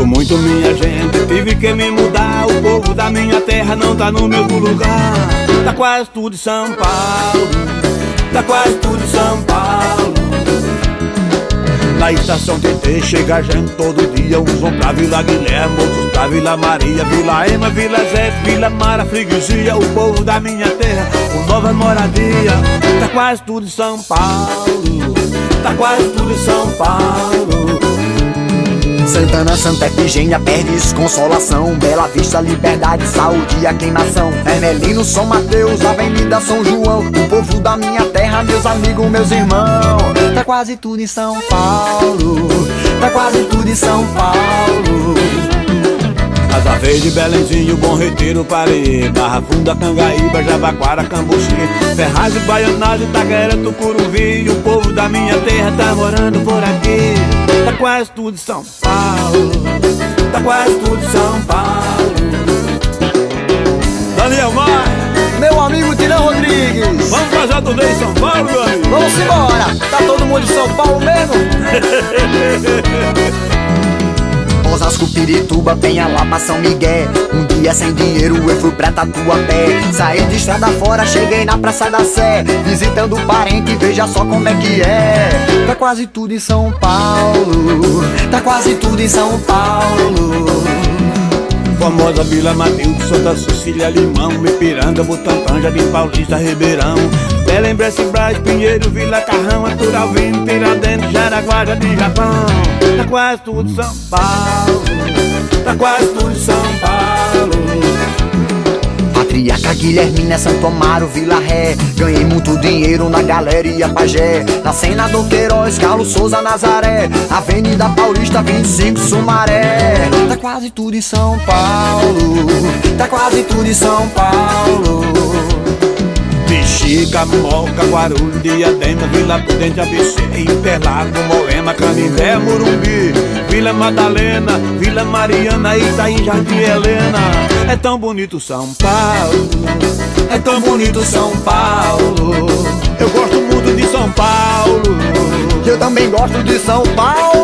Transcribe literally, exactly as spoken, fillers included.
Sinto muito, minha gente, tive que me mudar. O povo da minha terra não tá no mesmo lugar. Tá quase tudo em São Paulo, tá quase tudo em São Paulo. Na estação T T chega gente todo dia. Uns vão pra Vila Guilherme, outros pra Vila Maria, Vila Ema, Vila Zé, Vila Mara, Freguesia. O povo da minha terra com nova moradia. Tá quase tudo em São Paulo, tá quase tudo em São Paulo. Santana, Santa Efigênia, Perdes, Consolação, Bela Vista, Liberdade, Saúde, Aclimação, Ermelino, São Mateus, Avenida São João. O povo da minha terra, meus amigos, meus irmãos. Tá quase tudo em São Paulo, tá quase tudo em São Paulo. Casa Verde, Belenzinho, Bom Retiro, Pareia, Barra Funda, Cangaíba, Jabaquara, Cambuci, Ferraz, Baianazes, Itaquera, Tucuruvi. O povo da minha terra tá morando por aqui. Tá quase tudo em São Paulo, tá quase tudo em São Paulo. Daniel Maia, meu amigo Tirão Rodrigues, vamos fazer a turnê em São Paulo, meu amigo? vamos embora, tá todo mundo em São Paulo mesmo? Osasco, Pirituba, Penha, Lapa, São Miguel. Um dia sem dinheiro eu fui pra Tatuapé. Saí de estrada fora, cheguei na Praça da Sé, visitando parente, veja só como é que é. Tá quase tudo em São Paulo, tá quase tudo em São Paulo. Famosa Vila Matilde, Santa Cecília, Limão, Ipiranga, Butantã, Jardim Paulista, Ribeirão, Belém, Bresse, Brás, Pinheiro, Vila Carrão, Arthur Alvino, Tiradentes, Jaraguá, Jardim Japão. Tá quase tudo em São Paulo, tá quase tudo em São Paulo. Patriarca, Guilhermina, Santo Amaro, Vila Ré. Ganhei muito dinheiro na Galeria Pajé, na Senador Queiroz, Carlos Souza, Nazaré, Avenida Paulista, vinte e cinco, Sumaré. Tá quase tudo em São Paulo, tá quase tudo em São Paulo. Bexiga, Moca, Guarulhos, Diadema, Vila Prudente, A B C, Interlago, Moema, Canindé, Morumbi, Vila Madalena, Vila Mariana, Itaim, Jardim Helena. É tão bonito São Paulo, é tão bonito São Paulo. Eu gosto muito de São Paulo, eu também gosto de São Paulo.